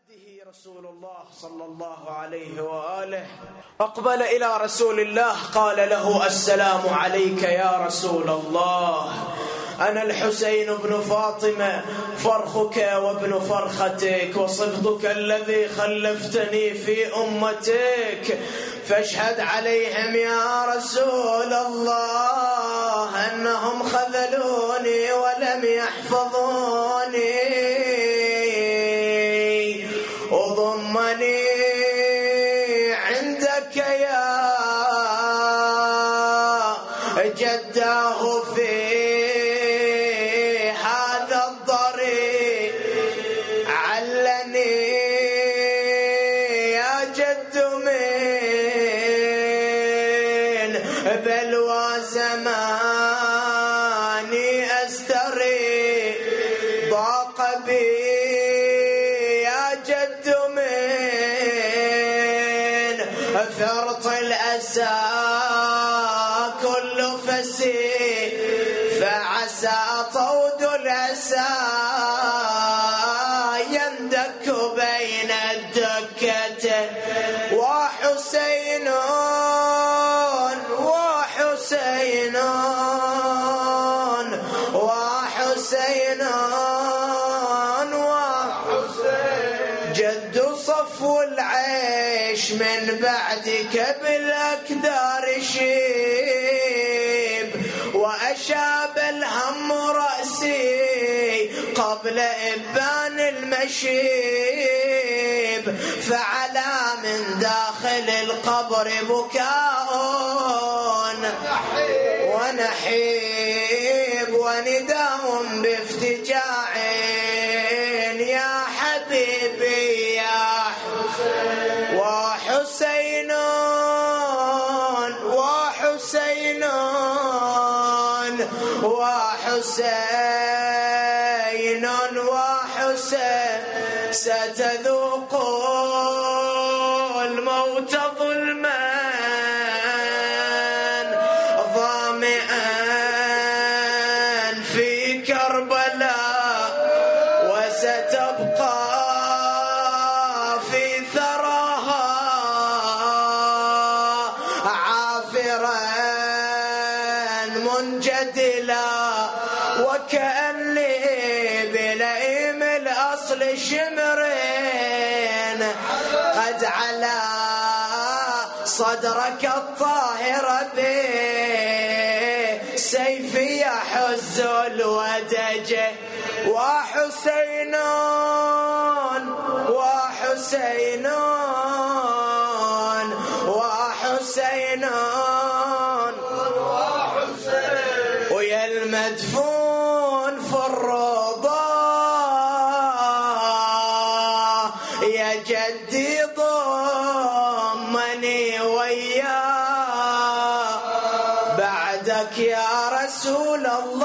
عبده رسول الله صلى الله عليه وآله أقبل إلى رسول الله قال له: السلام عليك يا رسول الله، أنا الحسين بن فاطمة فرخك وابن فرختك وصبتك الذي خلفتني في أمتك، فاشهد عليهم يا رسول الله أنهم خذلوني ولم يحفظوني وضمني عندك يا جداه في هذا الضريح، علني يا جد من بلوى زماني أستري، ضاق بي يا جد من فرط الأسى كل فسيح، فعسى طود الأسى يندك بين الدكة، وحسين وحسين وحسين وحسين، جد صفو العيش من بعدك بالأكدار شيب، وأشاب الهم رأسي قبل إبان المشيب، فعلى من داخل القبر بكاء ونحيب ونداء بافتجاع، يا حبيبي يا حسين وحسين وحسين وحسين وحسين، ستذوق الموت ظلما ظامئا في كربلاء، وستبقى في ثراها عافرا منجدلا، وكأني بلئيم الأصل شمرين قد علا صدرك الطاهر بسيفي يحز الودجه، وحسين وحسين وحسين ويا المدفون في الروضة يا جدي ضمني وياه، بعدك يا رسول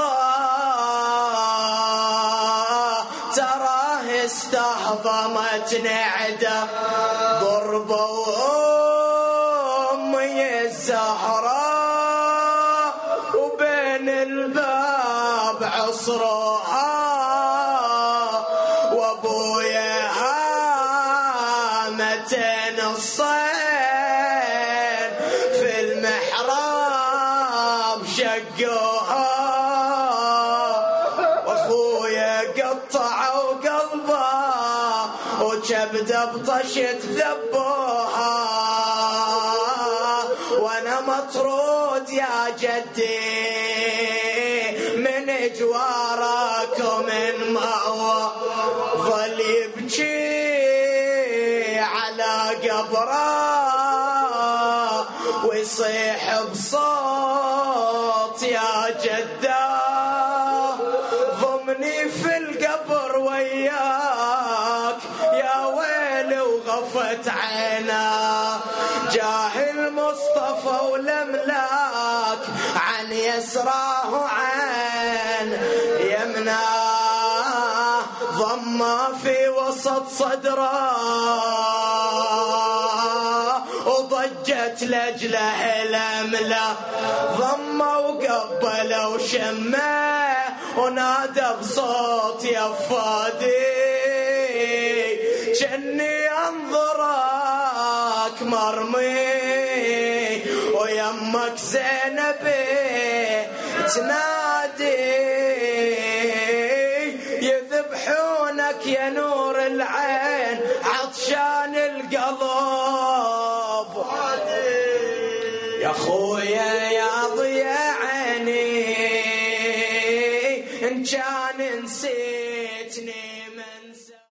الله تراه استهضمت نعده، ضربوا أمي الزهراء وبين الباب عصروها، وابويا هامتين الصين في المحراب شقوها، واخويا قطعوا قلبه وكبده بطشت ذبوها، وانا مطرود يا جدي من جوارك ومن مأوى، ظل يبكي على قبره ويصيح بصوت يا جده، ضمني في القبر وياك يا ويلي وغفت عينا، جاه المصطفى ولملاك عن يسراه عين يمناه، ضمه في وسط صدره وضجت لجله الأملا، ضمه وقبله وشمه ونادى بصوت يا فادي، وشني انظرك مرمي ويمك زينبي تنادي يذبحونك يا نور العين عطشان القلب يا خويا يا ضياء عيني إن كان